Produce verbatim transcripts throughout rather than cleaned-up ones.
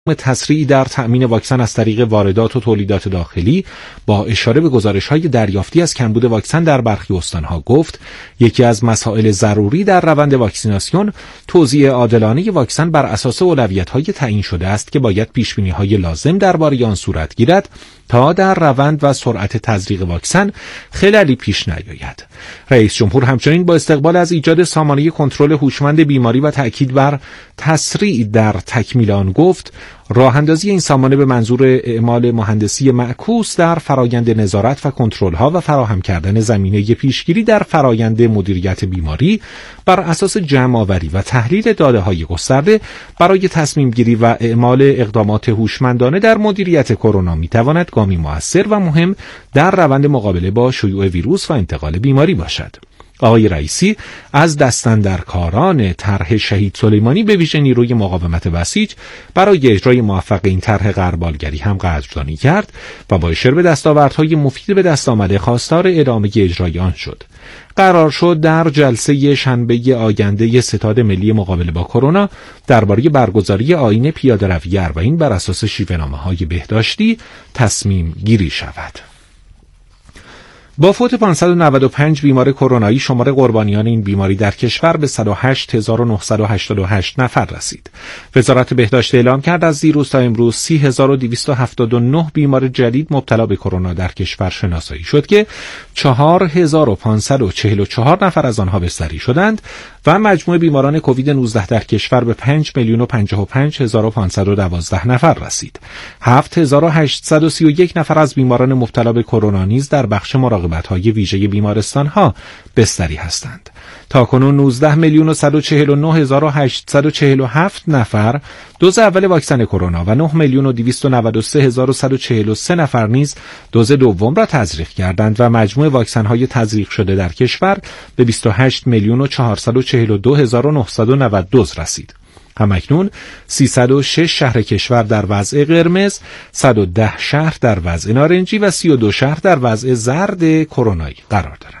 تسریع در تأمین واکسن از طریق واردات و تولیدات داخلی با اشاره به گزارش‌های دریافتی از کمبود واکسن در برخی استان‌ها گفت یکی از مسائل ضروری در روند واکسیناسیون توزیع عادلانه واکسن بر اساس اولویت‌های تعیین شده است که باید پیش‌بینی‌های لازم درباره آن صورت گیرد تا در روند و سرعت تزریق واکسن خللی پیش نیاید. رئیس جمهور همچنین با استقبال از ایجاد سامانه کنترل هوشمند بیماری و تأکید بر تسریع در تکمیل آن گفت راه اندازی این سامانه به منظور اعمال مهندسی معکوس در فرایند نظارت و کنترل‌ها و فراهم کردن زمینه پیشگیری در فرایند مدیریت بیماری بر اساس جمع‌آوری و تحلیل داده‌های گسترده برای تصمیم گیری و اعمال اقدامات هوشمندانه در مدیریت کرونا می‌تواند گامی مؤثر و مهم در روند مقابله با شیوع ویروس و انتقال بیماری باشد. آقای رئیسی از دستاندرکاران طرح شهید سلیمانی به ویژه نیروی مقاومت بسیج برای اجرای موفق این طرح غربالگری هم قدردانی کرد و با اشاره به دستاوردهای مفید به دست آمده خواستار ادامه اجرای آن شد. قرار شد در جلسه شنبه آینده ستاد ملی مقابله با کرونا درباره برگزاری آیین پیاده‌روی اربعین بر اساس شیوه‌نامه‌های بهداشتی تصمیم گیری شود. با فوت پانصد و نود و پنج بیمار کرونایی شمار قربانیان این بیماری در کشور به صد و هشت هزار و نهصد و هشتاد و هشت نفر رسید. وزارت بهداشت اعلام کرد از دیروز تا امروز سی هزار و دویست و هفتاد و نه بیمار جدید مبتلا به کرونا در کشور شناسایی شد که چهار هزار و پانصد و چهل و چهار نفر از آنها بستری شدند و مجموع بیماران کووید نوزده در کشور به پنج میلیون و پنجاه و پنج هزار و پانصد و دوازده نفر رسید. هفت هزار و هشتصد و سی و یک نفر از بیماران مبتلا به کرونا نیز در بخش مراقبت‌های ویژه بیمارستان‌ها بستری هستند. تاکنون نوزده میلیون و صد و چهل و نه هزار و هشتصد و چهل و هفت نفر دوز اول واکسن کرونا و نه میلیون و دویست و نود و سه هزار و صد و چهل و سه نفر نیز دوز دوم را تزریق کردند و مجموع واکسن‌های تزریق شده در کشور به بیست و هشت میلیون و چهارصد و چهل و دو هزار و نهصد و نود دوز رسید. همکنون سیصد و شش شهر کشور در وضع قرمز، صد و ده شهر در وضع نارنجی و سی و دو شهر در وضع زرد کرونایی قرار دارند.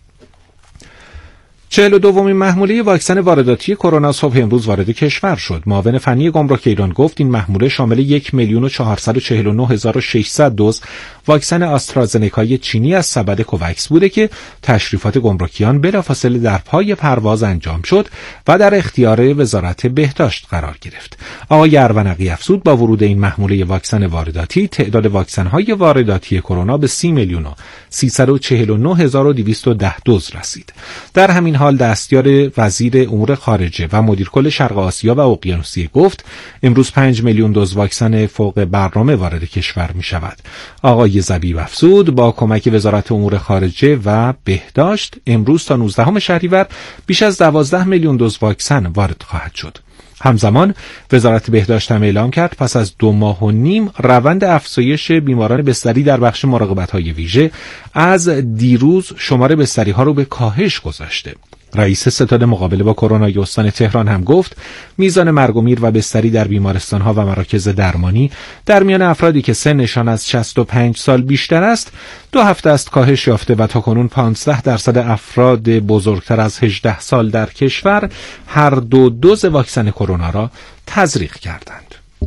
چهل و دومین محموله واکسن وارداتی کرونا صبح امروز وارد کشور شد. معاون فنی گمرک ایران گفت این محموله شامل یک میلیون و چهارصد و چهل و نه هزار و ششصد دوز واکسن آسترازنکای چینی از سبد کووکس بوده که تشریفات گمرکیان بلافاصله در پای پرواز انجام شد و در اختیار وزارت بهداشت قرار گرفت. آقای ارونقی افزود با ورود این محموله واکسن وارداتی تعداد واکسن‌های وارداتی کرونا به سی میلیون و سیصد و چهل و نه هزار و دویست و ده دوز رسید. در همین حال دستیار وزیر امور خارجه و مدیر کل شرق آسیا و اقیانوسیه گفت امروز پنج میلیون دوز واکسن فوق برنامه وارد کشور می شود. آقای زبیب افزود با کمک وزارت امور خارجه و بهداشت امروز تا نوزدهم شهریور بیش از دوازده میلیون دوز واکسن وارد خواهد شد. همزمان وزارت بهداشت هم اعلام کرد پس از دو ماه و نیم روند افزایش بیماران بستری در بخش مراقبت‌های ویژه از دیروز شمار بستری‌ها رو به کاهش گذاشته. رئیس ستاد مقابله با کرونا استان تهران هم گفت میزان مرگ و میر و بستری در بیمارستان‌ها و مراکز درمانی در میان افرادی که سنشان از شصت و پنج سال بیشتر است دو هفته است کاهش یافته و تاکنون پانزده درصد افراد بزرگتر از هجده سال در کشور هر دو دوز واکسن کرونا را تزریق کردند.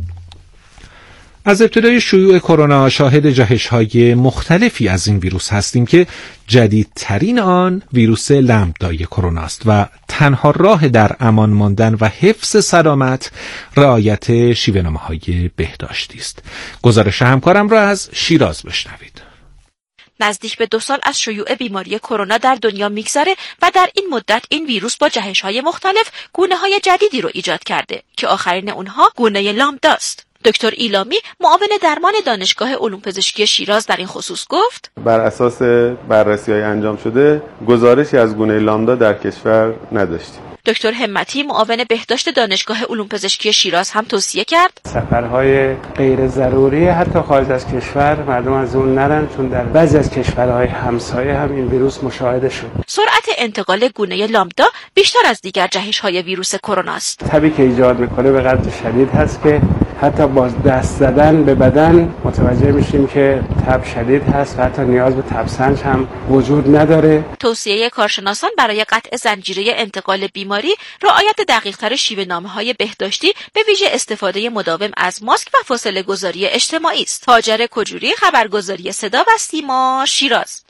از ابتدای شیوع کرونا شاهد جهش‌های مختلفی از این ویروس هستیم که جدیدترین آن ویروس لامدای کرونا است و تنها راه در امان ماندن و حفظ سلامت رعایت شیوه‌نامه‌های بهداشتی است. گزارش همکارم را از شیراز بشنوید. نزدیک به دو سال از شیوع بیماری کرونا در دنیا میگذره و در این مدت این ویروس با جهش‌های مختلف گونه‌های جدیدی رو ایجاد کرده که آخرین اونها گونه لامدا است. دکتر ایلامی معاون درمان دانشگاه علوم پزشکی شیراز در این خصوص گفت بر اساس بررسی‌های انجام شده گزارشی از گونه لامدا در کشور نداشتیم. دکتر همتی معاون بهداشت دانشگاه علوم پزشکی شیراز هم توصیه کرد سفرهای غیر ضروری حتی خارج از کشور مردم از اون نرن چون در بعضی از کشورهای همسایه هم این ویروس مشاهده شد. سرعت انتقال گونه لامدا بیشتر از دیگر جهش‌های ویروس کرونا است. تبی که ایجاد میکنه به قدر شدید هست که حتی با دست زدن به بدن متوجه میشیم که تب شدید هست و حتی نیاز به تبسنج هم وجود نداره. توصیه کارشناسان برای قطع زنجیره انتقال بیماری رعایت دقیق‌تر شیوه‌نامه‌های بهداشتی به ویژه استفاده مداوم از ماسک و فاصله گذاری اجتماعی است. هاجر کجوری، خبرگزاری صدا و سیما، شیراز.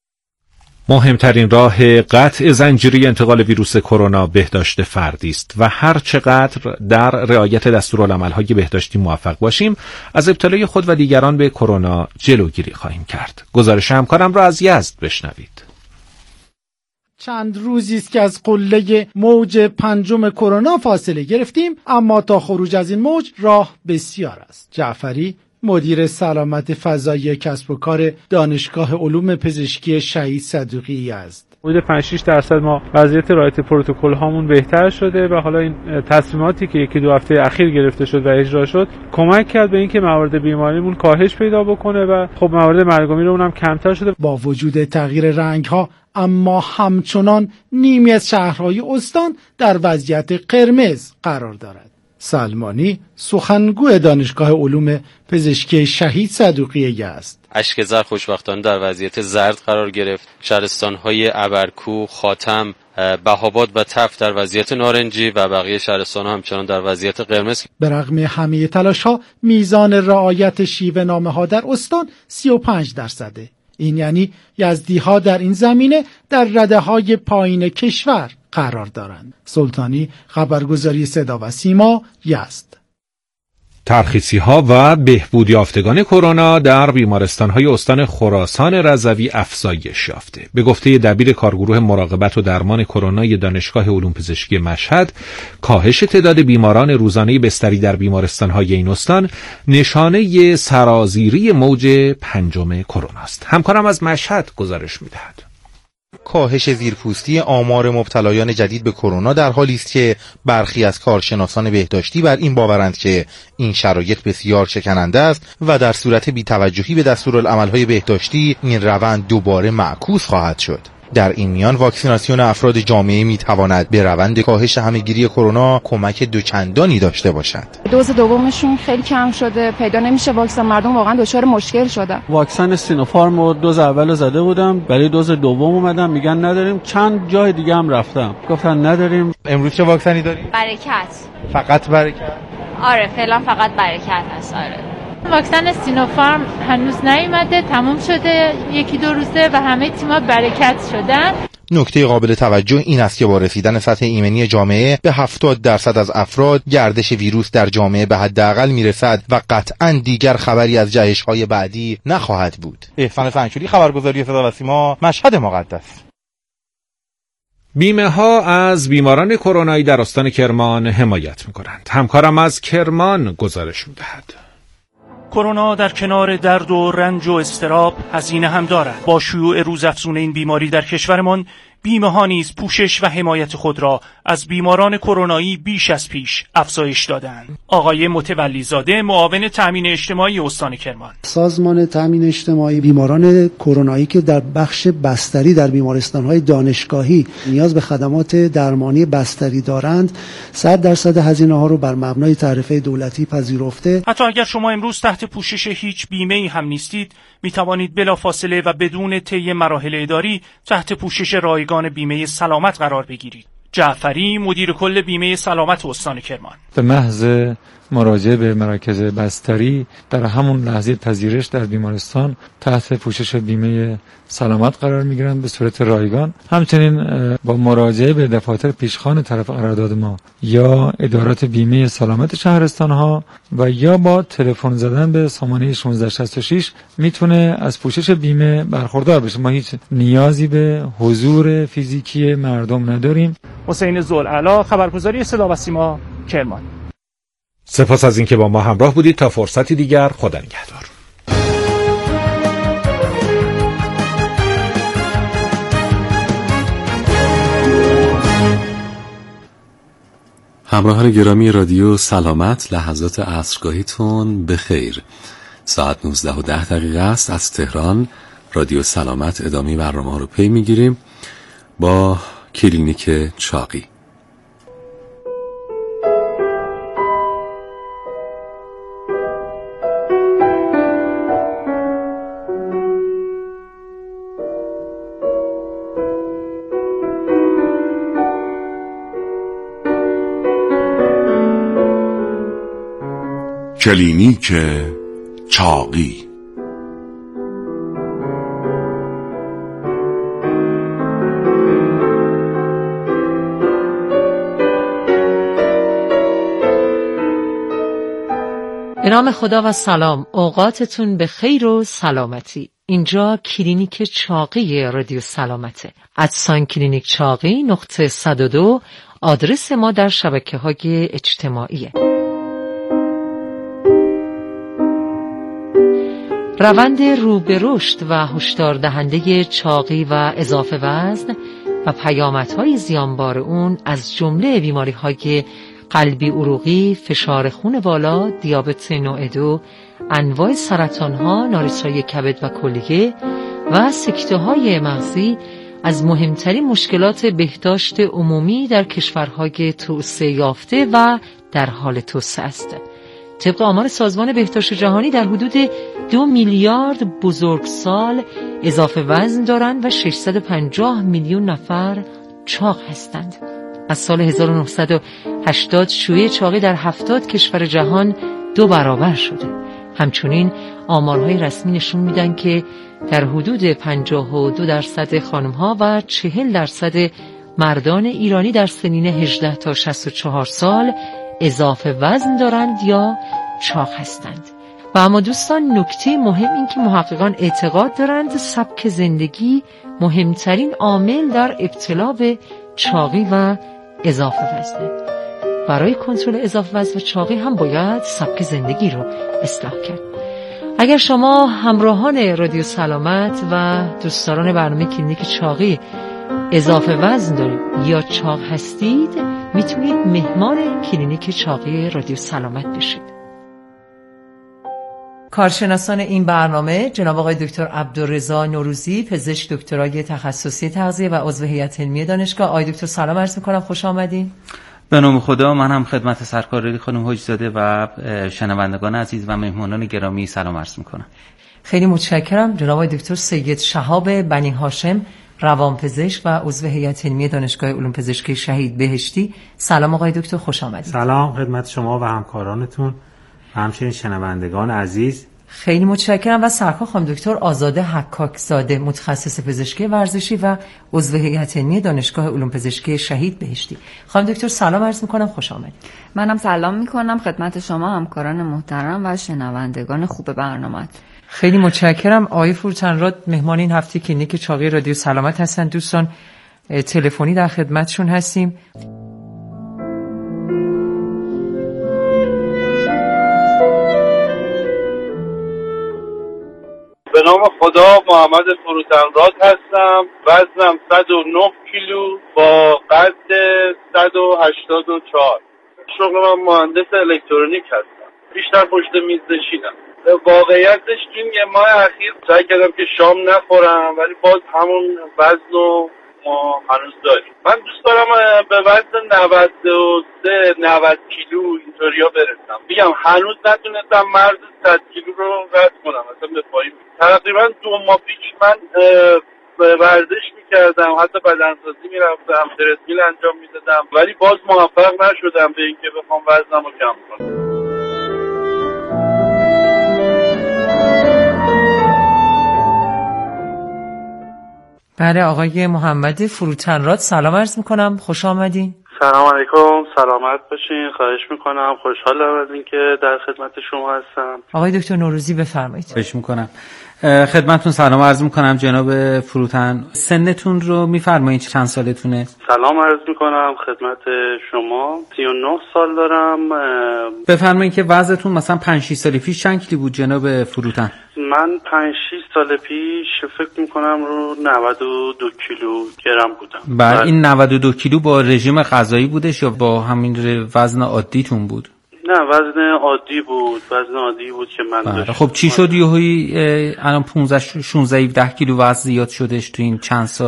مهمترین راه قطع زنجیره انتقال ویروس کرونا بهداشت فردی است و هر چقدر در رعایت دستورالعمل‌های بهداشتی موفق باشیم از ابتلای خود و دیگران به کرونا جلوگیری خواهیم کرد. گزارش همکارم را از یزد بشنوید. چند روزی است که از قله موج پنجم کرونا فاصله گرفتیم، اما تا خروج از این موج راه بسیار است. جعفری، مدیر سلامت فضایی کسب و کار دانشگاه علوم پزشکی شهید صدوقی است. حدود پنج شش درصد ما وضعیت رعایت پروتکل هامون بهتر شده و حالا این تصمیماتی که یکی دو هفته اخیر گرفته شد و اجرا شد کمک کرد به اینکه موارد بیماریمون کاهش پیدا بکنه و خب موارد مرگ و میرمون هم کمتر شده. با وجود تغییر رنگ ها اما همچنان نیمی از شهرهای استان در وضعیت قرمز قرار دارد. سلمانی، سخنگوی دانشگاه علوم پزشکی شهید صدوقی است. اشک‌زر خوشبختانه در وضعیت زرد قرار گرفت. شهرستان‌های ابرکو، خاتم، بهاباد و تف در وضعیت نارنجی و بقیه شهرستان‌ها همچنان در وضعیت قرمز. به رغم همه تلاش‌ها میزان رعایت شیوه‌نامه‌ها در استان سی و پنج درصده. این یعنی یزدی‌ها در این زمینه در رده‌های پایین کشور قرار دارند. سلطانی، خبرگزاری صدا و سیما، یزد. ترخیصی ها و بهبود یافتگان کرونا در بیمارستان های استان خراسان رضوی افزایش یافته. به گفته دبیر کارگروه مراقبت و درمان کرونا دانشگاه علوم پزشکی مشهد، کاهش تعداد بیماران روزانه بستری در بیمارستان های این استان نشانه سرازیری موج پنجم کرونا است. همکارم از مشهد گزارش می‌دهد. کاهش زیرپوستی آمار مبتلایان جدید به کرونا در حالی است که برخی از کارشناسان بهداشتی بر این باورند که این شرایط بسیار شکننده است و در صورت بی‌توجهی به دستورالعمل‌های بهداشتی این روند دوباره معکوس خواهد شد. در این میان واکسیناسیون افراد جامعه میتواند به روند کاهش همهگیری کرونا کمک دوچندانی داشته باشد. دوز دومشون خیلی کم شده، پیدا نمیشه واکسن، مردم واقعا دچار مشکل شده. واکسن سینوفارم رو دوز اولو زده بودم، ولی دوز دوم اومدم میگن نداریم. چند جای دیگه هم رفتم گفتن نداریم. امروز چه واکسنی داری؟ برکت. فقط برکت؟ آره فعلا فقط برکت هست. آره. واکسن سینوفارم هنوز نیومده، تموم شده یکی دو روزه و همه تیم‌ها برکت شدن. نکته قابل توجه این است که با رسیدن سطح ایمنی جامعه به هفتاد درصد از افراد گردش ویروس در جامعه به حداقل میرسد و قطعاً دیگر خبری از جهش‌های بعدی نخواهد بود. احسان سنگچوری، خبرگزاری صدا و سیما، مشهد مقدس. بیمه ها از بیماران کرونایی در استان کرمان حمایت می‌کنند. همکارم از کرمان گزارش می‌دهد. کرونا در کنار درد و رنج و اضطراب هزینه هم دارد. با شیوع روزافزون این بیماری در کشورمان، بیمه ها نیز پوشش و حمایت خود را از بیماران کرونایی بیش از پیش افزایش دادند. آقای متولی زاده، معاون تامین اجتماعی استان کرمان: سازمان تامین اجتماعی بیماران کرونایی که در بخش بستری در بیمارستان‌های دانشگاهی نیاز به خدمات درمانی بستری دارند، صد درصد هزینه‌ها رو بر مبنای تعرفه دولتی پذیرفته. حتی اگر شما امروز تحت پوشش هیچ بیمه‌ای هم نیستید، می توانید بلافاصله و بدون طی مراحل اداری تحت پوشش رایگان بیمه سلامت قرار بگیرید. جعفری، مدیر کل بیمه سلامت استان کرمان: به محض مراجعه به مراکز بستری در همون لحظه پذیرش در بیمارستان تحت پوشش بیمه سلامت قرار میگیرند به صورت رایگان. همچنین با مراجعه به دفاتر پیشخوان طرف قرارداد ما یا ادارات بیمه سلامت شهرستان ها و یا با تلفن زدن به سامانه شانزده شصت و شش میتونه از پوشش بیمه برخوردار بشه. ما هیچ نیازی به حضور فیزیکی مردم نداریم. حسین ذوالعلا، خبرگزاری صدا و سیما، کرمان. سپاس از اینکه با ما همراه بودید. تا فرصتی دیگر، خدا نگهدار. همراهان گرامی رادیو سلامت، لحظات عصرگاهیتون به خیر. ساعت نوزده و ده دقیقه است از تهران. رادیو سلامت ادامه برنامه رو پی میگیریم با کلینیک چاقی. کلینیک چاقی. به نام خدا و سلام، اوقاتتون به خیر و سلامتی. اینجا کلینیک چاقی رادیو سلامته. ادسان کلینیک چاقی نقطه صد و دو آدرس ما در شبکه های اجتماعیه. روند رو به رشد و هشدار دهنده چاقی و اضافه وزن و پیامدهای زیانبار اون از جمله بیماری‌های قلبی عروقی، فشار خون بالا، دیابت نوع دو، انواع سرطان‌ها، نارسایی کبد و کلیه و سکته‌های مغزی از مهمترین مشکلات بهداشت عمومی در کشورهای توسعه یافته و در حال توسعه است. طبق آمار سازمان بهداشت جهانی در حدود دو میلیارد بزرگسال اضافه وزن دارند و ششصد و پنجاه میلیون نفر چاق هستند. از سال هزار و نهصد و هشتاد شیوع چاقی در هفتاد کشور جهان دو برابر شده. همچنین آمارهای رسمی نشون میدن که در حدود پنجاه و دو درصد خانم‌ها و چهل درصد مردان ایرانی در سنین هجده تا شصت و چهار سال اضافه وزن دارند یا چاق هستند. و اما دوستان، نکته مهم این که محققان اعتقاد دارند سبک زندگی مهمترین عامل در ابتلا به چاقی و اضافه وزنه. برای کنترل اضافه وزن و چاقی هم باید سبک زندگی رو اصلاح کرد. اگر شما همراهان رادیو سلامت و دوستداران برنامه کلینیک چاقی اضافه وزن دارید یا چاق هستید، میتونید مهمان کلینیک چاقی رادیو سلامت بشید. کارشناسان این برنامه جناب آقای دکتر عبدالرضا نوروزی، پزشک دکترای تخصصی تغذیه و عضو هیئت علمی دانشگاه. آقای دکتر سلام عرض می‌کنم، خوش آمدین. به نام خدا، من هم خدمت سرکار خانم حاجی‌زاده و شنوندگان عزیز و مهمانان گرامی سلام عرض می‌کنم. خیلی متشکرم. جناب آقای دکتر سید شهاب بنی هاشم، روانپزشک و عضو هیئت علمی دانشگاه علوم پزشکی شهید بهشتی. سلام آقای دکتر، خوش آمدید. سلام خدمت شما و همکارانتون و همچنین شنوندگان عزیز. خیلی متشکرم. و سرکار خانم دکتر آزاده حکاک‌زاده، متخصص پزشکی ورزشی و عضو هیئت علمی دانشگاه علوم پزشکی شهید بهشتی. خانم دکتر سلام عرض می‌کنم، خوش آمدید. منم سلام می‌کنم خدمت شما همکاران محترم و شنوندگان خوب برنامه. خیلی متشکرم. آقای فروتنراد مهمان این هفته کلینیک چاقی رادیو سلامت هستند. دوستان تلفنی در خدمتشون هستیم. به نام خدا، محمد فروتنراد هستم. وزنم صد و نه کیلو با قد صد و هشتاد و چهار. شغل من مهندس الکترونیک هستم. بیشتر پشت میز نشینم. واقعیتش این یه ماه اخیر سعی کردم که شام نخورم، ولی باز همون وزن رو ما هنوز داریم. من دوست دارم به وزن نود و سه نود کیلو اینطوریا برسم. میگم هنوز نتونستم مرز صد کیلو رو رد کنم، اصلا به پایین. تقریبا دو ماه پیش من ورزش میکردم، حتی بدنسازی میرفتم، ترسمیل انجام میدادم، ولی باز موفق نشدم به اینکه بخوام وزنم رو کم کنم. بله آقای محمد فروتنراد سلام عرض میکنم، خوش آمدین. سلام علیکم، سلامت باشین. خواهش میکنم، خوشحالم از اینکه در خدمت شما هستم. آقای دکتر نوروزی بفرمایید. خواهش میکنم. خدمتتون سلام عرض میکنم جناب فروتن. سنتون رو میفرمایید چند سالتونه؟ سلام عرض میکنم خدمت شما. سی و نه سال دارم. بفرمایید که وزنتون مثلا پنج شش سال پیش چند کیلو بود جناب فروتن؟ من پنج شش سال پیش فکر میکنم رو نود و دو کیلو گرم بودم. بعد این نود و دو کیلو با رژیم غذایی بودش یا با همین وزن عادیتون بود؟ نه وزن عادی بود، وزن عادی بود که من داشتم. خب چی شد یهویی الان پانزده شانزده کیلو وزن زیاد شدش تو این چند سال؟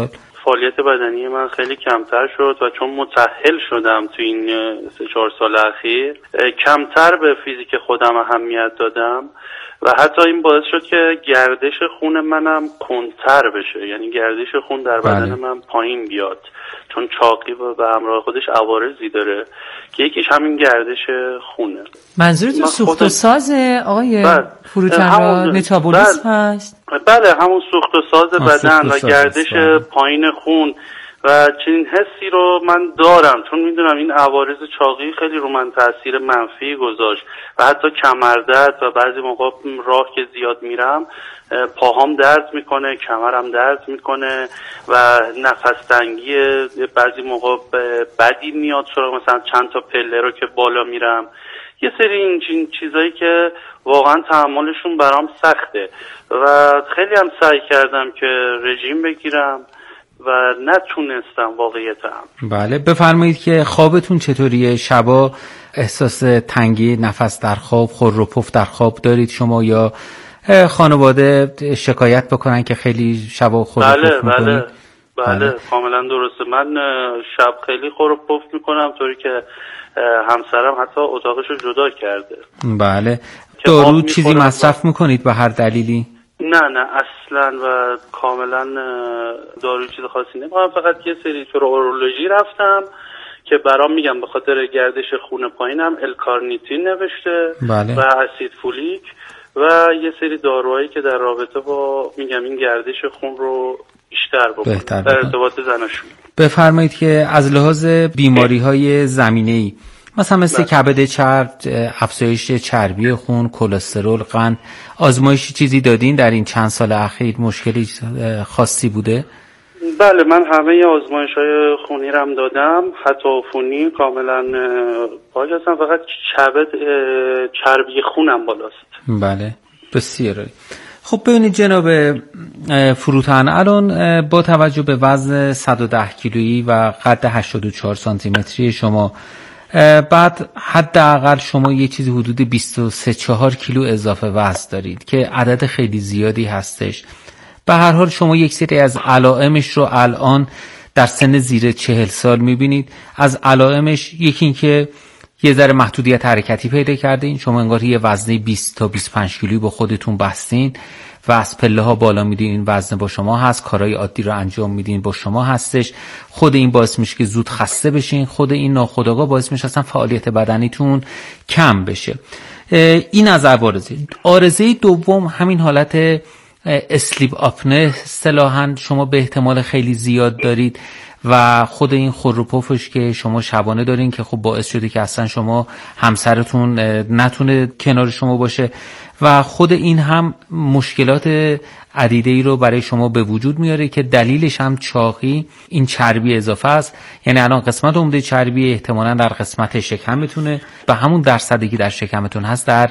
فعالیت بدنی من خیلی کمتر شد و چون متأهل شدم تو این سه چهار سال اخیر کمتر به فیزیک خودم اهمیت دادم و حتی این باعث شد که گردش خون منم کندتر بشه، یعنی گردش خون در بدن بله. من پایین بیاد، چون چاقی و به همراه خودش عوارضی داره که یکیش همین گردش خونه. منظورتون سوخت و ساز آقای بله. فروتنراد متابولیسم بله. هست؟ بله همون سوخت و ساز بدن و گردش بله. پایین خون و چنین حسی رو من دارم، چون میدونم این عوارض چاقی خیلی رو من تاثیر منفی گذاشت و حتی کمردرد و بعضی موقع راه که زیاد میرم پاهام درد میکنه، کمرم درد میکنه و نفس تنگی بعضی موقع بدی میاد سراغ، مثلا چند تا پله رو که بالا میرم، یه سری این چیزایی که واقعا تحملشون برام سخته و خیلی هم سعی کردم که رژیم بگیرم و نتونستم واقعیتم. بله بفرمایید که خوابتون چطوریه؟ شبا احساس تنگی نفس در خواب، خور و پف در خواب دارید شما یا خانواده شکایت بکنن که خیلی شبا خور و بله پف میکنید؟ بله بله, بله. کاملا درسته. من شب خیلی خور و پف میکنم طوری که همسرم حتی اتاقشو جدا کرده. بله. دارو چیزی مصرف میکنید به هر دلیلی؟ نه نه اصلا و کاملا داروی چیز خاصی نمیخوام، فقط یه سری تو اورولوژی رفتم که برام میگم به خاطر گردش خون پایینم الکارنیتین نوشته بله. و اسید فولیک و یه سری داروهایی که در رابطه با میگم این گردش خون رو بیشتر بکنه در ارتباط زناشویی. بفرمایید که از لحاظ بیماری‌های زمینه‌ای مثلا مثل بله. کبد چرب، افزایش چربی خون، کلسترول، قند، آزمایشی چیزی دادین در این چند سال اخیر؟ مشکلی خاصی بوده؟ بله من همه آزمایش‌های خونی رم دادم، حتی عفونی کاملا پاک هستم، فقط کبد چربی خونم بالاست. بله بسیار عالی. خب ببینید جناب فروتن، الان با توجه به وزن صد و ده کیلویی و قد هشتاد و چهار سانتی متری شما، بعد حداقل شما یه چیزی حدود بیست و سه چهار کیلو اضافه وزن دارید که عدد خیلی زیادی هستش. به هر حال شما یک سری از علائمش رو الان در سن زیر چهل سال میبینید. از علائمش یکی این که یه ذره محدودیت حرکتی پیدا کردین، شما انگار یه وزنه بیست تا بیست و پنج کیلویی با خودتون بستین و از پله ها بالا میدین، این وزن با شما هست، کارهای عادی رو انجام میدین با شما هستش. خود این باعث میشه که زود خسته بشین، خود این ناخودآگاه باعث میشه اصلا فعالیت بدنیتون کم بشه. این از عوارض. عارضه دوم همین حالت اسلیپ آپنه اصطلاحاً شما به احتمال خیلی زیاد دارید و خود این خور و پفش که شما شبانه دارین که خب باعث شده که اصلا شما همسرتون نتونه کنار شما باشه و خود این هم مشکلات عدیده‌ای رو برای شما به وجود میاره که دلیلش هم چاقی، این چربی اضافه است. یعنی الان قسمت عمده چربی احتمالاً در قسمت شکمتونه، به همون درصدی که در شکمتون هست در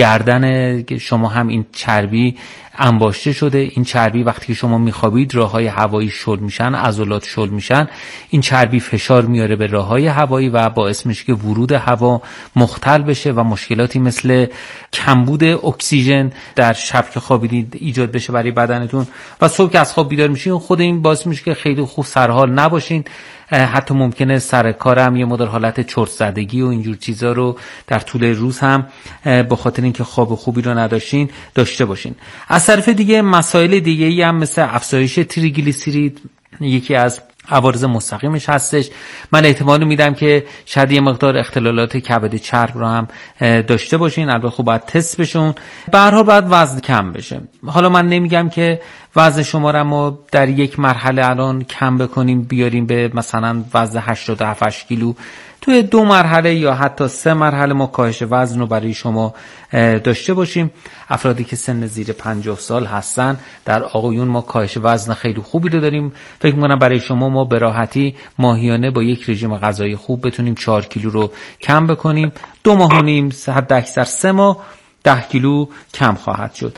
گردن شما هم این چربی انباشته شده. این چربی وقتی که شما میخوابید راههای هوایی شل میشن، عضلات شل میشن، این چربی فشار میاره به راههای هوایی و باعث میشه که ورود هوا مختل بشه و مشکلاتی مثل کمبود اکسیژن در شب که خوابیدید ایجاد بشه برای بدنتون و صبح که از خواب بیدار میشین خود این باعث میشه که خیلی خوب سرحال نباشین، حتی ممکنه سر کار هم یه مدل حالت چرت زدگی و اینجور چیزا رو در طول روز هم به خاطر اینکه خواب خوبی رو نداشتین داشته باشین. از طرف دیگه مسائل دیگه ای هم مثل افزایش تریگلیسیرید یکی از عوارض مستقیمش هستش. من احتمال میدم که شاید یه مقدار اختلالات کبد چرب رو هم داشته باشین، البته خب باید تست بشون. به هر حال باید وزن کم بشه. حالا من نمیگم که وزن شما رو ما در یک مرحله الان کم بکنیم بیاریم به مثلا وزن هشتاد و هفت کیلو، توی دو مرحله یا حتی سه مرحله ما کاهش وزن رو برای شما داشته باشیم. افرادی که سن زیر پنجاه سال هستن، در آقایون ما کاهش وزن خیلی خوبی رو داریم. فکر می‌کنم برای شما ما به راحتی ماهیانه با یک رژیم غذایی خوب بتونیم چهار کیلو رو کم بکنیم. دو ماه و نیم حد اکثر سه ماه ده کیلو کم خواهد شد.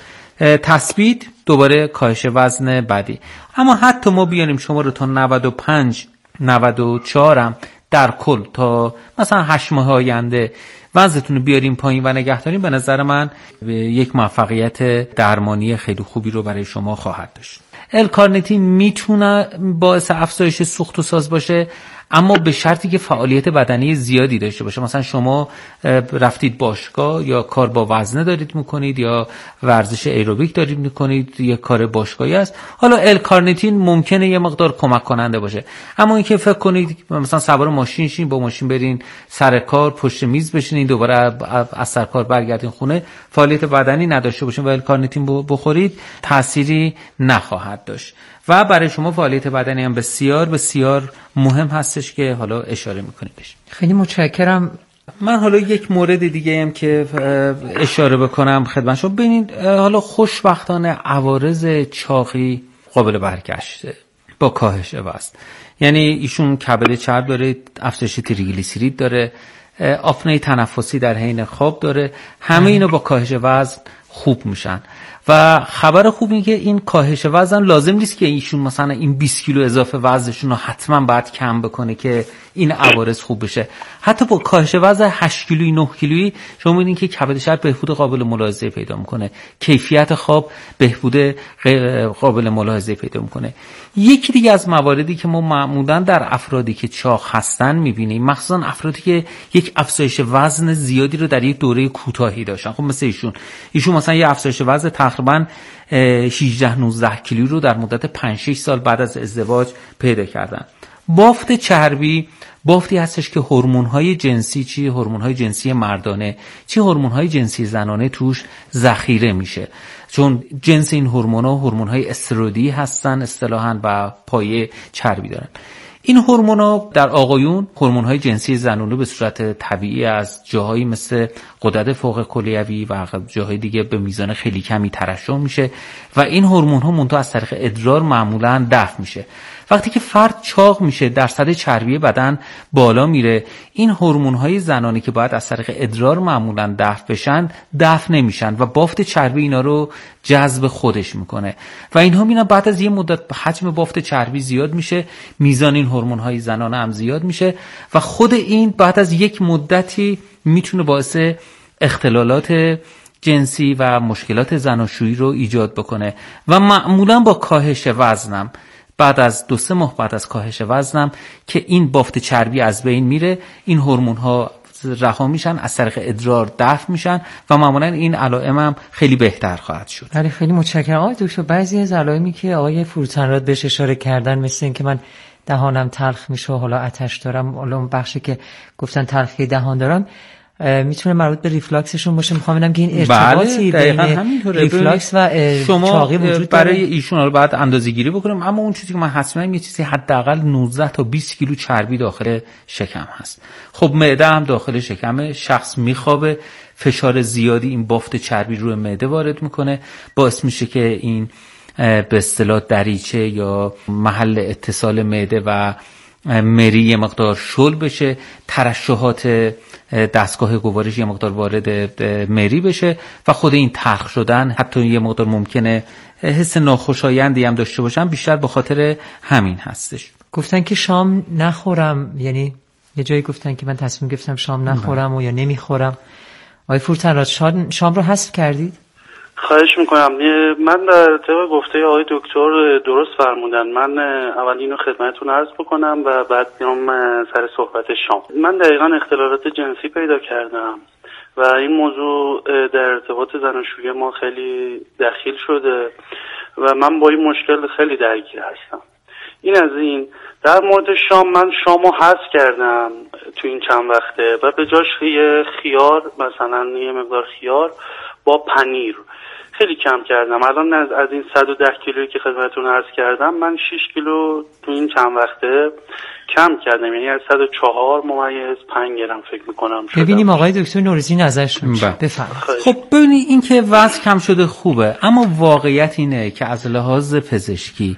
تثبیت دوباره کاهش وزن بعدی. اما حتی ما بیانیم شما رو تا نود و پنج نود و چهار هم در کل تا مثلا هشت ماه آینده وزنتون رو بیاریم پایین و نگه داریم، به نظر من یک موفقیت درمانی خیلی خوبی رو برای شما خواهد داشت. ال-کارنیتین میتونه باعث افزایش سوخت و ساز باشه، اما به شرطی که فعالیت بدنی زیادی داشته باشه. مثلا شما رفتید باشگاه یا کار با وزنه دارید میکنید یا ورزش ایروبیک دارید میکنید، یا کار باشگاهی است، حالا ال-کارنیتین ممکنه یه مقدار کمک کننده باشه. اما اینکه فکر کنید مثلا سوار ماشین شین، با ماشین برین سر کار، پشت میز بشینید، دوباره از سر کار برگردین خونه، فعالیت بدنی نداشته باشین و ال-کارنیتین بخورید، تأثیری نخواهد داشت. و برای شما فعالیت بدنی هم بسیار بسیار مهم هستش که حالا اشاره میکنیدش. خیلی متشکرم. من حالا یک مورد دیگه هم که اشاره بکنم خدمت شما، ببینید حالا خوشبختانه عوارض چاقی قابل برگشته با کاهش وزن. یعنی ایشون کبد چرب داره، افزایش تریگلیسیرید داره، آپنه تنفسی در حین خواب داره، همه اینا با کاهش وزن خوب میشن. و خبر خوب این که این کاهش وزن لازم نیست که ایشون مثلا این بیست کیلو اضافه وزنشون رو حتما باید کم بکنه که این عوارض خوب بشه. حتی با کاهش وزن هشت کیلویی نه کیلویی شما می‌بینید که کبد شرب بهبود قابل ملاحظه پیدا میکنه، کیفیت خواب بهبود قابل ملاحظه پیدا میکنه. یکی دیگه از مواردی که ما معمولا در افرادی که چاق هستن میبینیم، مخصوصا افرادی که یک افزایش وزن زیادی رو در یک دوره کوتاهی داشتن، خب مثل ایشون ایشون مثلا یه افزایش وزن تقریبا شانزده نوزده کیلو رو در مدت پنج شش سال بعد از ازدواج پیدا کردن. بافت چربی بافتی هستش که هورمون‌های جنسی، چی هورمون‌های جنسی مردانه چی هورمون‌های جنسی زنانه توش ذخیره میشه، چون جنس این هورمون‌ها هورمون‌های استروئیدی هستن اصطلاحاً و پایه چربی دارن. این هورمون‌ها در آقایون هورمون‌های جنسی زنانه به صورت طبیعی از جاهایی مثل غدد فوق کلیوی و جاهای دیگه به میزان خیلی کمی ترشح میشه و این هورمون‌ها منتها از طریق ادرار معمولاً دفع میشه. وقتی که فرد چاق میشه، درصد چربی بدن بالا میره، این هورمون‌های زنانه که باید از طریق ادرار معمولاً دفع بشن دفع نمیشن و بافت چربی اینا رو جذب خودش میکنه و اینها میبینن بعد از یه مدت حجم بافت چربی زیاد میشه، میزان این هورمون‌های زنانه هم زیاد میشه و خود این بعد از یک مدتی میتونه باعث اختلالات جنسی و مشکلات زناشویی رو ایجاد بکنه و معمولاً با کاهش وزنم، بعد از دو سه ماه بعد از کاهش وزنم که این بافت چربی از بین میره، این هورمون‌ها رها میشن، از طریق ادرار دفع میشن و معمولا این علائم هم خیلی بهتر خواهد شد. خیلی خیلی متشکرم آقای دکتر. بعضی از علائمی که آقای فروتنراد بهش اشاره کردن، مثل این که من دهانم تلخ میشه، حالا آتش دارم، حالا اون بخشی که گفتن تلخی دهان دارم، میتونه مربوط به ریفلاکسشون باشه. میخوام ببینم که این ارتباطی بین ریفلاکس و چاقی وجود داره. برای ایشون رو بعد اندازه‌گیری بکنم، اما اون چیزی که من حتما یه چیزی حداقل نوزده تا بیست کیلو چربی داخل شکم هست. خب معده هم داخل شکمه، شخص میخوابه، فشار زیادی این بافت چربی روی معده وارد میکنه، باعث میشه که این به اصطلاح دریچه یا محل اتصال معده و مری یه مقدار شل بشه، ترشحات دستگاه گوارش یه مقدار وارد مری بشه و خود این تلخ شدن حتی یه مقدار ممکنه حس ناخوشایندی هم داشته باشن، بیشتر به خاطر همین هستش. گفتن که شام نخورم، یعنی یه جایی گفتن که من تصمیم گرفتم شام نخورم و یا نمیخورم. آقای فورتنراد شام رو حذف کردید؟ خواهش میکنم. من در طبق گفته آقای دکتر درست فرمودن. من اول اینو خدمتتون عرض بکنم و بعد بیام سر صحبت شام. من دقیقا اختلالات جنسی پیدا کردم و این موضوع در ارتباط زناشویی ما خیلی دخیل شده و من با این مشکل خیلی درگیر هستم. این از این. در مورد شام، من شامو حذف کردم تو این چند وقته و به جاش یه خیار، مثلا یه مقدار خیار با پنیر خیلی کم کردم. الان از, از این صد و ده کیلویی که خدمتتون عرض کردم، من شش کیلو تو این چند وقته کم کردم، یعنی از صد و چهار ممیز پنج گرم فکر میکنم شدم. ببینیم آقای دکتر نوروزی نظرشون چیه. بفرمایید. خب ببینید این که وزن کم شده خوبه، اما واقعیت اینه که از لحاظ پزشکی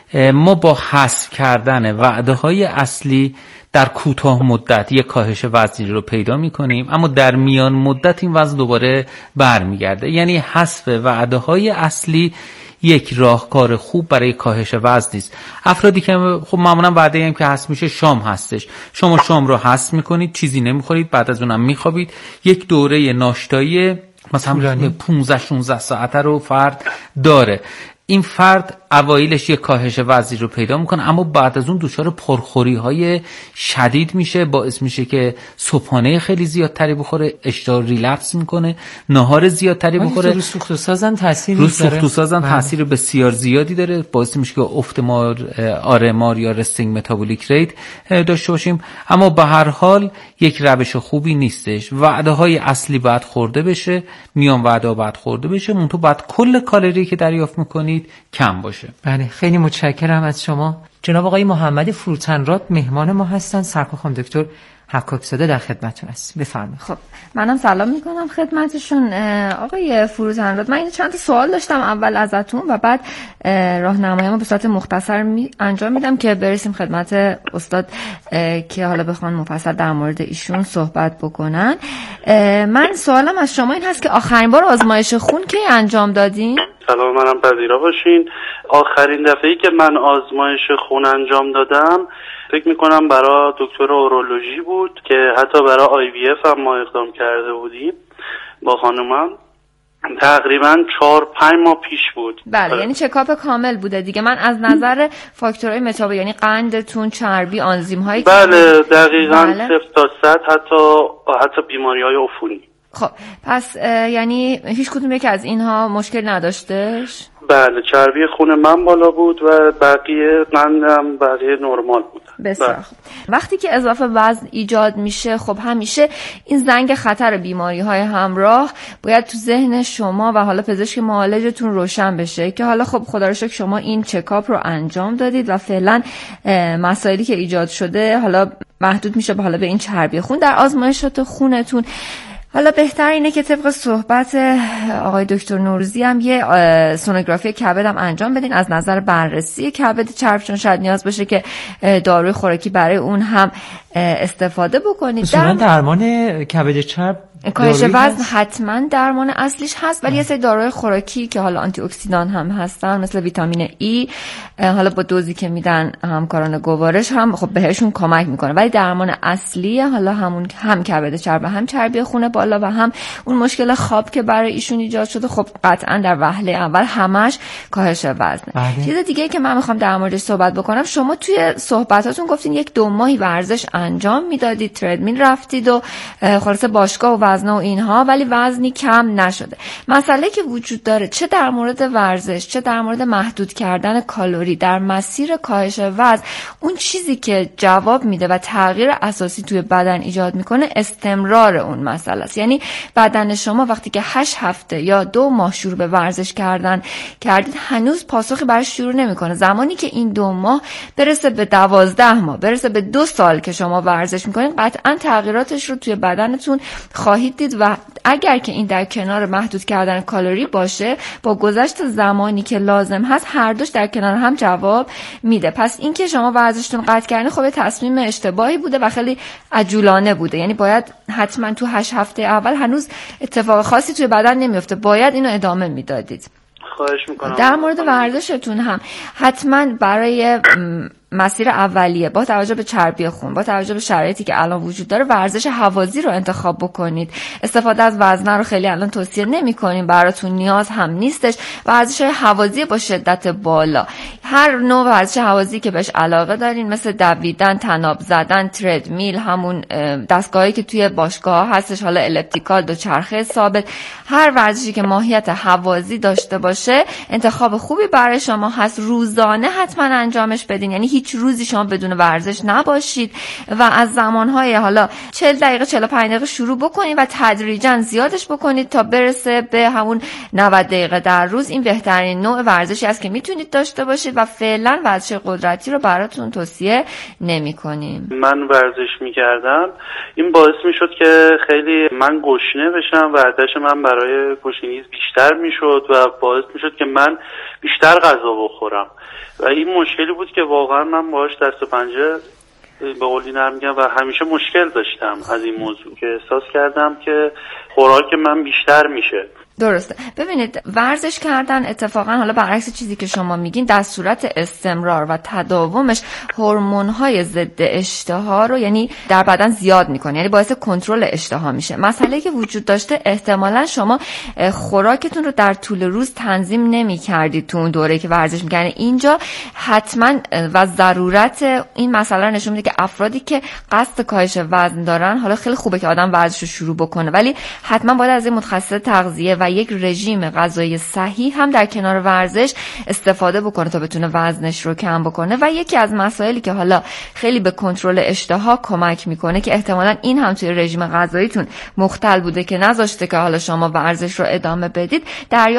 ما با حذف کردن وعده‌های اصلی در کوتاه مدت یک کاهش وزنی رو پیدا می‌کنیم، اما در میان مدت این وزن دوباره برمیگرده. یعنی حذف وعده‌های اصلی یک راهکار خوب برای کاهش وزن نیست. افرادی که خب معمولا وعده هم که حذف میشه شام هستش، شما شام رو حذف می‌کنید، چیزی نمی‌خورید، بعد از اونم می‌خوابید، یک دوره ناشتایی مثلا پانزده شانزده ساعته رو فرد داره. این فرد اوایلش یک کاهش وزنی رو پیدا میکنه، اما بعد از اون دچار پرخوری های شدید میشه، باعث میشه که صبحانه خیلی زیادتری بخوره، اشتها ریلپس میکنه، نهار زیادتری بخوره. رو سوخت و سازن تاثیر رو سوخت و سازن تاثیر بسیار زیادی داره، باعث میشه که افت مار آر ام آر یا رستینگ متابولیک ریت داشته باشیم. اما به هر حال یک روش خوبی نیستش. وعده های اصلی باید خورده بشه، میان وعده ها باید خورده بشه، منتها باید کل کالری که دریافت میکنید کم باشه. بله، خیلی متشکرم از شما. جناب آقای محمد فروتنراد مهمان ما هستن. سرکار خانم دکتر حکاکزاده در خدمتتون است. بفرمایید. خب منم سلام میکنم خدمتشون. آقای فروتنراد، من این چند تا سوال داشتم اول ازتون و بعد راهنماییمو به صورت مختصر می انجام میدم که برسیم خدمت استاد که حالا بخوان مفصل در مورد ایشون صحبت بکنن. من سوالم از شما این هست که آخرین بار آزمایش خون کی انجام دادین؟ سلام، منم پذیرا باشین. آخرین دفعه‌ای که من آزمایش خون انجام دادم فکر میکنم برای دکتر اورولوژی بود که حتی برای آی وی اف هم ما اقدام کرده بودیم با خانومم. تقریبا چهار پنج ماه پیش بود. بله، یعنی چکاپ کامل بوده دیگه. من از نظر فاکتورهای متابولیک یعنی قندتون، چربی، آنزیم هایی بله دقیقاً بله. صفر تا صد حتی حتی بیماری های عفونی. خب پس یعنی هیچ کدوم یک از اینها مشکل نداشتش؟ بله، چربی خون من بالا بود و بقیه قندم بقیه نرمال بود. بسیار خوب. وقتی که اضافه وزن ایجاد میشه، خب همیشه این زنگ خطر بیماری های همراه باید تو ذهن شما و حالا پزشک معالجتون روشن بشه که حالا خب خدا رو شکر شما این چکاپ رو انجام دادید و فعلا مسائلی که ایجاد شده حالا محدود میشه به حالا به این چربی خون. در آزمایشات خونتون حالا بهتر اینه که طبق صحبت آقای دکتر نوروزی هم یه سونوگرافی کبد هم انجام بدین از نظر بررسی کبد چرب، چون شاید نیاز باشه که داروی خوراکی برای اون هم استفاده بکنید. در درمان کبد چرب کاهش وزن حتما درمان اصلیش هست، ولی یه سری داروهای خوراکی که حالا آنتی اکسیدان هم هستن مثل ویتامین ای، حالا با دوزی که میدن همکاران گوارش هم خب بهشون کمک میکنه، ولی درمان اصلی حالا همون هم کبد چرب، هم چربی خون بالا و هم اون مشکل خواب که برای ایشون ایجاد شده، خب قطعا در وهله اول همش کاهش وزن. چیز دیگه که من میخوام در موردش صحبت بکنم، شما توی صحبتاتون گفتین یک دو ماهی ورزش انجام میدادید، تردمیل رفتید و خلاص باشگاه و وزن و اینها، ولی وزنی کم نشده. مسئله که وجود داره چه در مورد ورزش چه در مورد محدود کردن کالری در مسیر کاهش وزن، اون چیزی که جواب میده و تغییر اساسی توی بدن ایجاد میکنه استمرار اون مسئله است. یعنی بدن شما وقتی که هشت هفته یا دو ماه شروع به ورزش کردن کردید هنوز پاسخی برش شروع نمیکنه. زمانی که این دو ماه برسه به دوازده ماه، برسه به دو سال که شما ورزش میکنید، قطعا تغییراتش رو توی بدنتون خواهید دید و اگر که این در کنار محدود کردن کالری باشه، با گذشت زمانی که لازم هست هر دوش در کنار هم جواب میده. پس این که شما ورزشتون قطع کردین خب تصمیم اشتباهی بوده و خیلی عجولانه بوده. یعنی باید حتما تو هشت هفته اول هنوز اتفاق خاصی توی بدن نمیفته، باید اینو ادامه میدادید. خواهش میکنم. در مورد ورزشتون هم حتما برای مسیر اولیه با توجه به چربی خون، با توجه به شرایطی که الان وجود داره، ورزش هوازی رو انتخاب بکنید. استفاده از وزنه رو خیلی الان توصیه نمی‌کنیم، براتون نیاز هم نیستش. ورزش هوازی با شدت بالا، هر نوع ورزش هوازی که بهش علاقه دارین، مثل دویدن، طناب زدن، تردمیل، همون دستگاهی که توی باشگاه هستش، حالا الیپتیکال، دوچرخه ثابت، هر ورزشی که ماهیت هوازی داشته باشه انتخاب خوبی برای شما هست. روزانه حتما انجامش بدین، یعنی هیچ روزی شما بدون ورزش نباشید و از زمانهای حالا چهل دقیقه چهل و پنج دقیقه شروع بکنید و تدریجا زیادش بکنید تا برسه به همون نود دقیقه در روز. این بهترین نوع ورزشی است که میتونید داشته باشید و فعلا ورزش قدرتی رو براتون توصیه نمی‌کنیم. من ورزش می‌کردم، این باعث میشد که خیلی من گشنه بشم و عادش من برای گشنگی بیشتر میشد و باعث میشد که من بیشتر غذا بخورم و این مشکلی بود که واقعا من باهاش دست و پنجه به قولی نرم میگم و همیشه مشکل داشتم از این موضوع که احساس کردم که خوراک من بیشتر میشه درسته. ببینید ورزش کردن اتفاقا حالا برعکس چیزی که شما میگین در صورت استمرار و تداومش هورمون‌های ضد اشتها رو یعنی در بدن زیاد میکنه، یعنی باعث کنترل اشتها میشه. مسئله که وجود داشته احتمالاً شما خوراکتون رو در طول روز تنظیم نمی‌کردید تو اون دوره که ورزش می‌کردید. اینجا حتما و ضرورت این مسئله نشون میده که افرادی که قصد کاهش وزن دارن، حالا خیلی خوبه که آدم ورزش رو شروع بکنه، ولی حتما باید از این متخصص تغذیه و یک رژیم غذایی صحیح هم در کنار ورزش استفاده بکنه تا بتونه وزنش رو کم بکنه. و یکی از مسائلی که حالا خیلی به کنترل اشتها کمک میکنه که احتمالاً این هم توی رژیم غذاییتون مختل بوده که نذاشته که حالا شما ورزش رو ادامه بدید، دریا